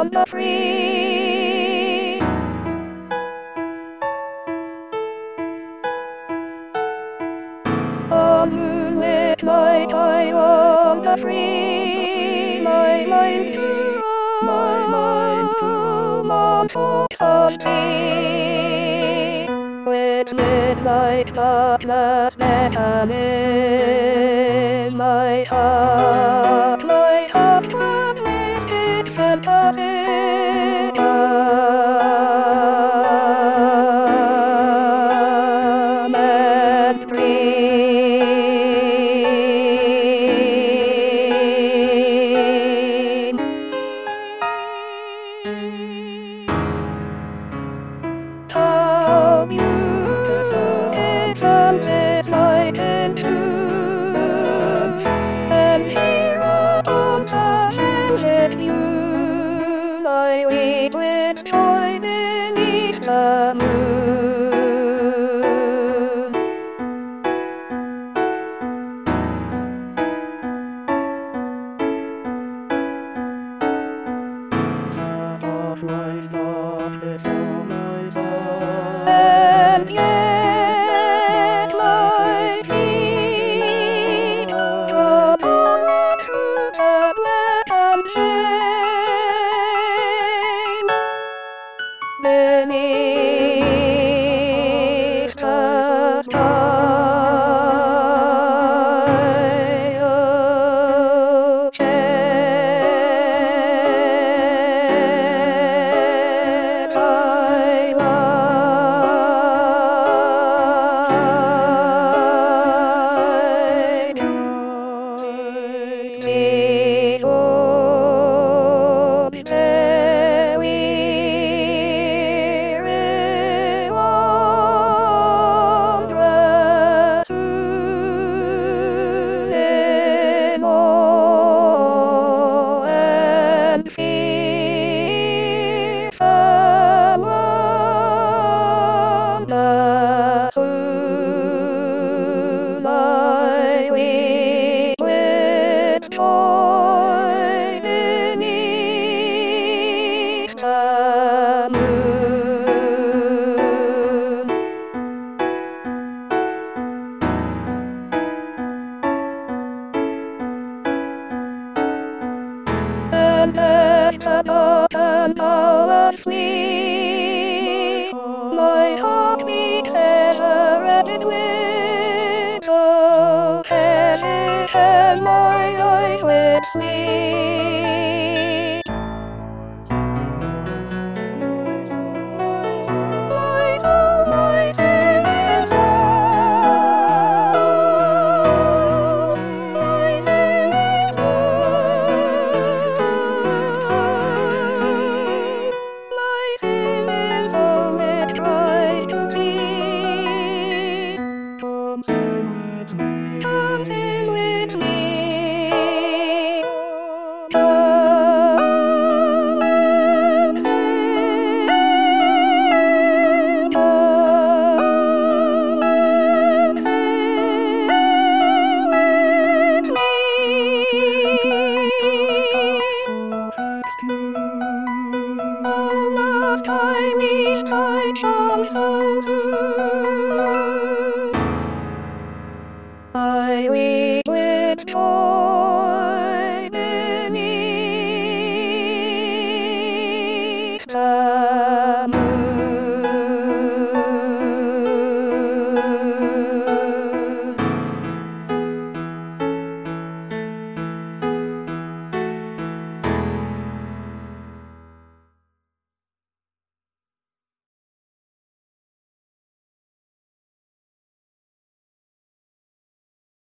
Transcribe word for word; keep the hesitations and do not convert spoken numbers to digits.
on the tree. A moonlit night I on the tree, my mind to roam, my mind to roam on thoughts of thee. With midnight darkness beckon in my heart, my heart trembles with fantasy. Calm and green. How beautiful is this night in June, and here on the hills view, I weep with joy beneath the moon. Of my thought before my soul, and yet my feet trod onward through the blackened shame. Beneath the sky of shades I lie. These orbs bear weary wanderers soon in awe and fearsome wonder. Soon I weep with joy beneath the moon. And as the dawn now asleep, my heart beats ever at it with, so heavy and my eyes with sleep. My soul, my singing soul, my singing soul, my singing soul, it tries to plead. Come sing with me, come sing with me. Come and sing, come and sing with me. Oh, last time each night comes so soon. I weep.